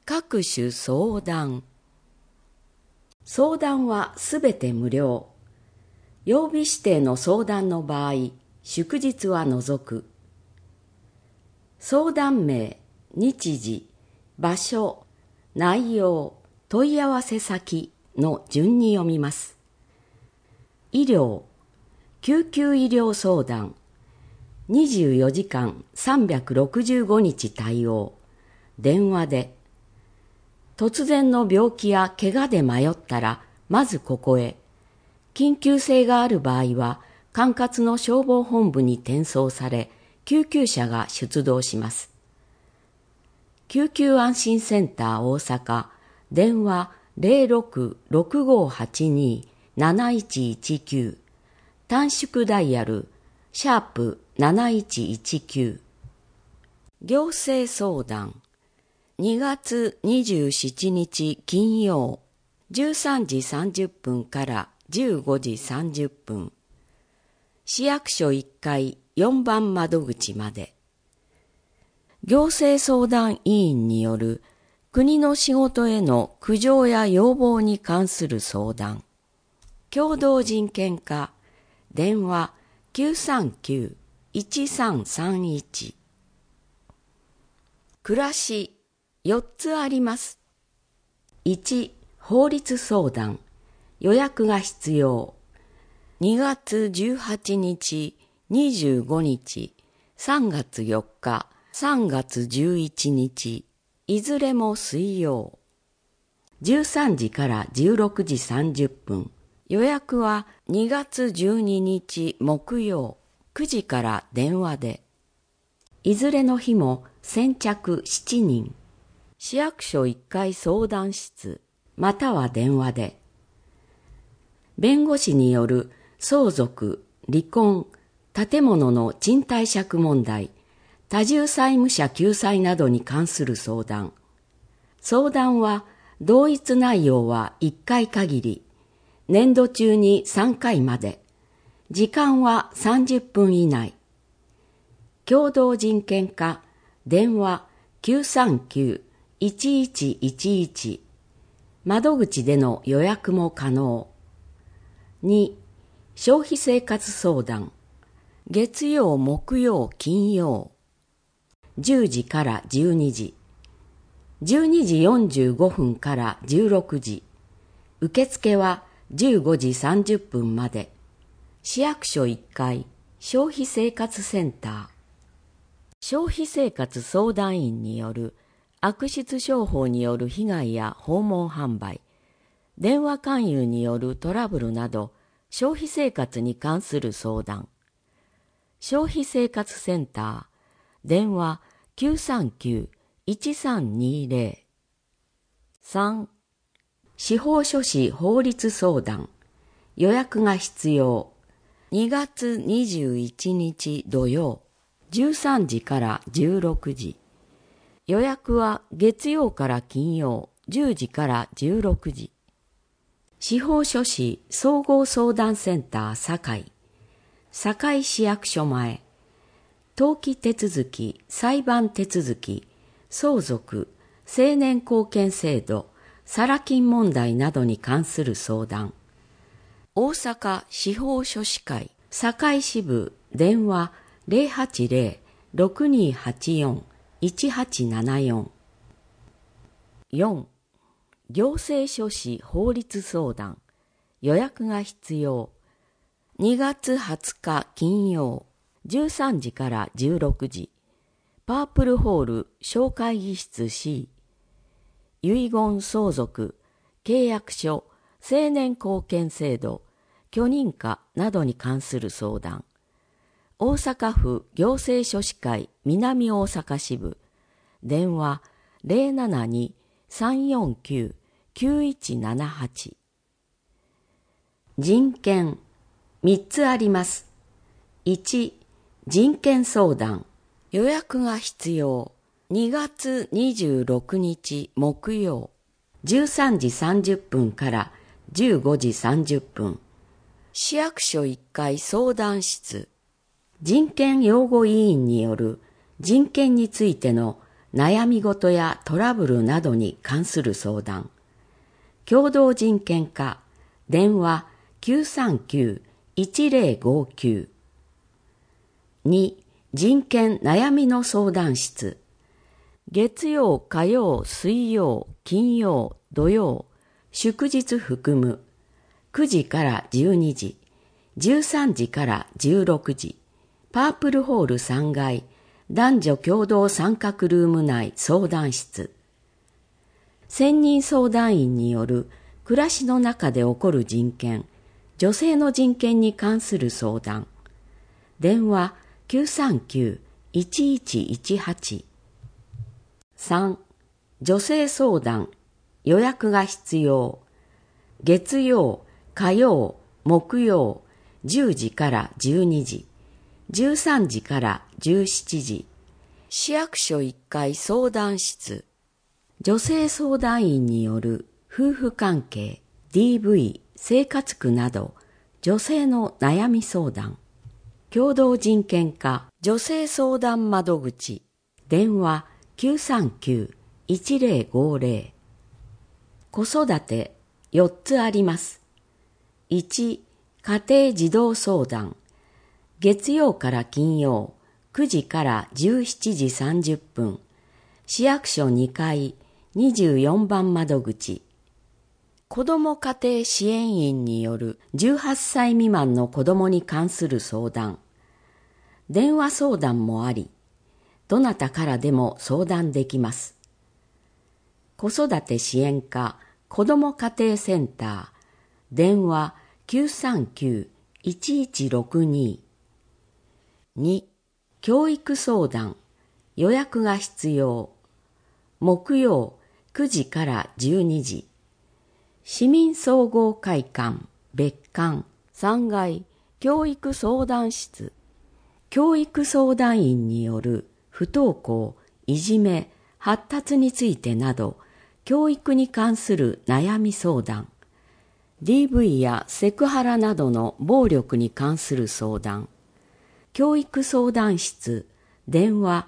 各種相談。相談はすべて無料。曜日指定の相談の場合、祝日は除く。相談名、日時、場所、内容、問い合わせ先の順に読みます。医療、救急医療相談、24時間365日対応、電話で。突然の病気や怪我で迷ったら、まずここへ。緊急性がある場合は、管轄の消防本部に転送され、救急車が出動します。救急安心センター大阪、電話0665827119、短縮ダイヤル、#7119。行政相談。2月27日金曜、13時30分から15時30分。市役所1階4番窓口まで。行政相談委員による国の仕事への苦情や要望に関する相談。共同人権課、電話939-1331。暮らし4つあります。1、法律相談。予約が必要。2月18日、25日、3月4日、3月11日、いずれも水曜。13時から16時30分。予約は2月12日木曜、9時から電話で。いずれの日も先着7人。市役所1階相談室、または電話で。弁護士による相続、離婚、建物の賃貸借問題、多重債務者救済などに関する相談。相談は同一内容は1回限り、年度中に3回まで。時間は30分以内。共同人権課、電話939-1111。窓口での予約も可能。2、消費生活相談。月曜、木曜、金曜。10時から12時。12時45分から16時。受付は15時30分まで。市役所1階、消費生活センター。消費生活相談員による悪質商法による被害や訪問販売、電話勧誘によるトラブルなど、消費生活に関する相談。消費生活センター、電話939-1320。3、司法書士法律相談。予約が必要。2月21日土曜、13時から16時。予約は月曜から金曜、10時から16時。司法書士総合相談センター堺。堺市役所前。登記手続き、裁判手続き、相続、成年後見制度、サラ金問題などに関する相談。大阪司法書士会堺支部電話080-6284-1874。4、行政書士法律相談。予約が必要。2月20日金曜、13時から16時。パープルホール小会議室 C。遺言相続、契約書、成年後見制度、許認可などに関する相談。大阪府行政書士会南大阪支部。電話072-349-9178。人権3つあります。1、人権相談。予約が必要。2月26日木曜、13時30分から15時30分。市役所1階相談室。人権擁護委員による人権についての悩み事やトラブルなどに関する相談。共同人権課、電話 939-1059。2、人権悩みの相談室。月曜、火曜、水曜、金曜、土曜、祝日含む。9時から12時、13時から16時、パープルホール3階、男女共同三角ルーム内相談室。専任相談員による暮らしの中で起こる人権、女性の人権に関する相談。電話 939-1118。3、女性相談、予約が必要。月曜、火曜、木曜、10時から12時、13時から17時。市役所1階相談室。女性相談員による夫婦関係、DV、生活苦など、女性の悩み相談。共同人権課女性相談窓口。電話 939-1050。子育て4つあります。1、家庭児童相談。月曜から金曜、9時から17時30分。市役所2階、24番窓口。子ども家庭支援員による18歳未満の子どもに関する相談。電話相談もあり、どなたからでも相談できます。子育て支援課子ども家庭センター。電話 939-1162。2、教育相談。予約が必要。木曜9時から12時。市民総合会館別館3階教育相談室。教育相談員による不登校、いじめ、発達についてなど、教育に関する悩み相談。DV やセクハラなどの暴力に関する相談。教育相談室、電話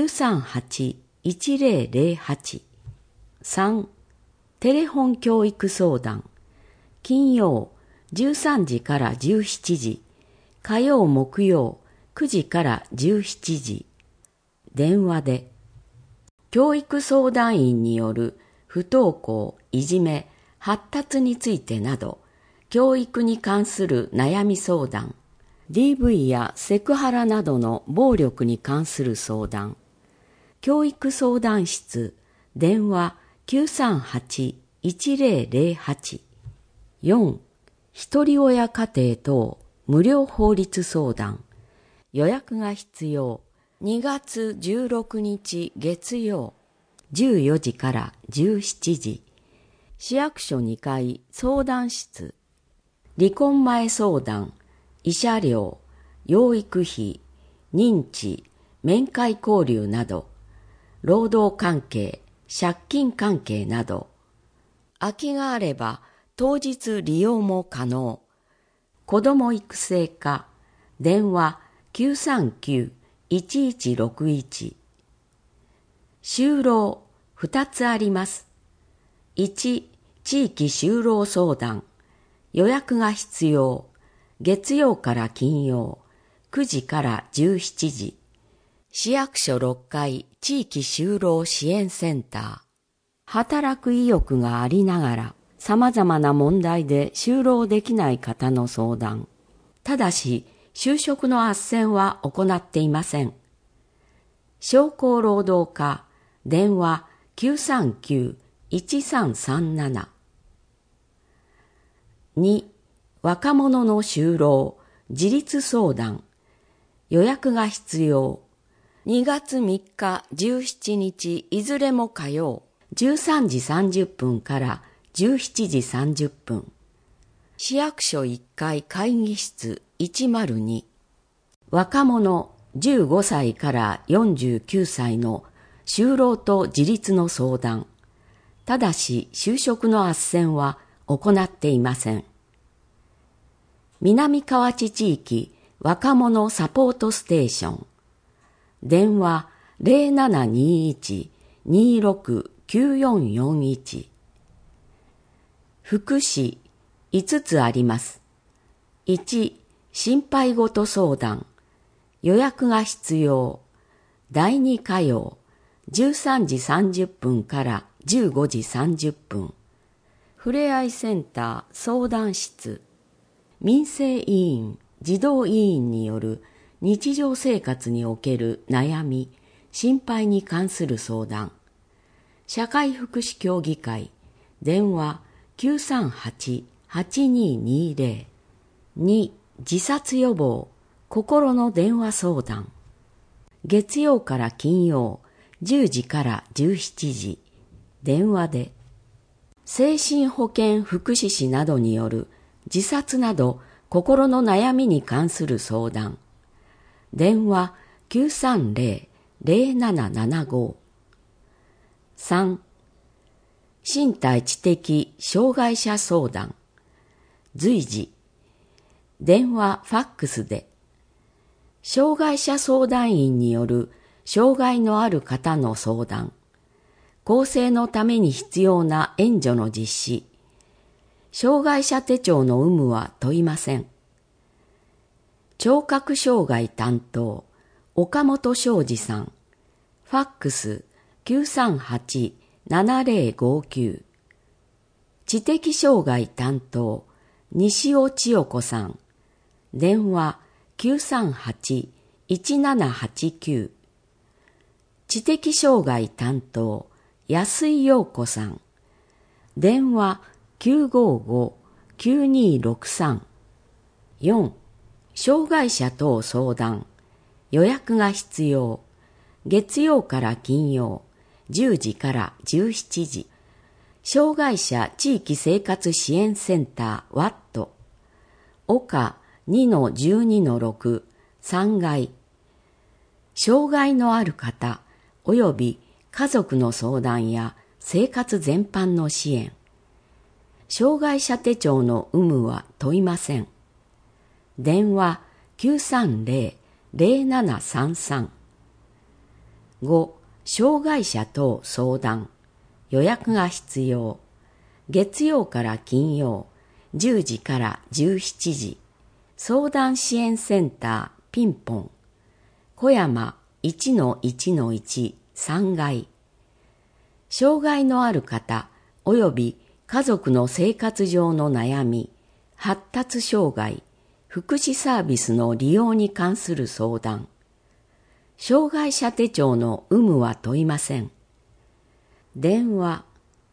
938-1008。3、テレフォン教育相談。金曜13時から17時、火曜木曜9時から17時。電話で。教育相談員による不登校、いじめ、発達についてなど、教育に関する悩み相談。DV やセクハラなどの暴力に関する相談。教育相談室、電話 938-1008。4、ひり親家庭等無料法律相談。予約が必要。2月16日月曜、14時から17時。市役所2階相談室。離婚前相談、慰謝料、養育費、認知、面会交流など、労働関係、借金関係など、空きがあれば当日利用も可能。子ども育成課、電話 939-1161。就労2つあります。1、地域就労相談。予約が必要。月曜から金曜、9時から17時。市役所6階地域就労支援センター。働く意欲がありながら、様々な問題で就労できない方の相談。ただし、就職の斡旋は行っていません。商工労働課、電話 939-1337。2、若者の就労、自立相談。予約が必要。2月3日、17日、いずれも火曜、13時30分から17時30分。市役所1階会議室102。若者15歳から49歳の就労と自立の相談。ただし就職の斡旋は行っていません。南河内地域若者サポートステーション。電話 269441。福祉5つあります。1、心配事相談。予約が必要。第2火曜、13時30分から15時30分。ふれあいセンター相談室。民生委員、児童委員による日常生活における悩み、心配に関する相談。社会福祉協議会。電話 938-8220。2、自殺予防、心の電話相談。月曜から金曜、10時から17時。電話で。精神保健福祉士などによる自殺など心の悩みに関する相談。電話 930-0775。3、身体知的障害者相談。随時。電話、ファックスで。障害者相談員による障害のある方の相談。更生のために必要な援助の実施。障害者手帳の有無は問いません。聴覚障害担当、岡本昌司さん。ファックス 938-7059。知的障害担当、西尾千代子さん。電話 938-1789。知的障害担当、安井陽子さん。電話 955-9263。4、障害者等相談。予約が必要。月曜から金曜、10時から17時。障害者地域生活支援センターワット。岡 2-12-6 3階。障害のある方及び家族の相談や生活全般の支援。障害者手帳の有無は問いません。電話 930-0733。5、障害者等相談。予約が必要。月曜から金曜、10時から17時。相談支援センターピンポン。小山 1-1-1 3階。障害のある方及び家族の生活上の悩み、発達障害、福祉サービスの利用に関する相談。障害者手帳の有無は問いません。電話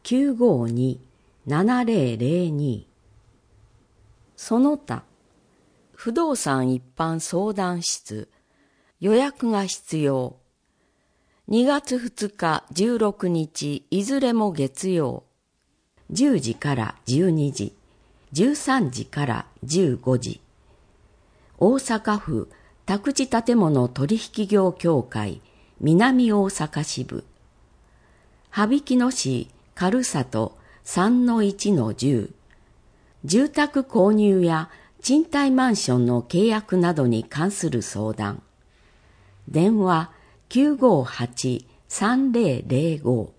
952-7002。その他、不動産一般相談室。予約が必要。2月2日16日いずれも月曜。10時から12時、13時から15時。大阪府宅地建物取引業協会南大阪支部。羽曳野市軽里 3-1-10。住宅購入や賃貸マンションの契約などに関する相談。電話 958-3005。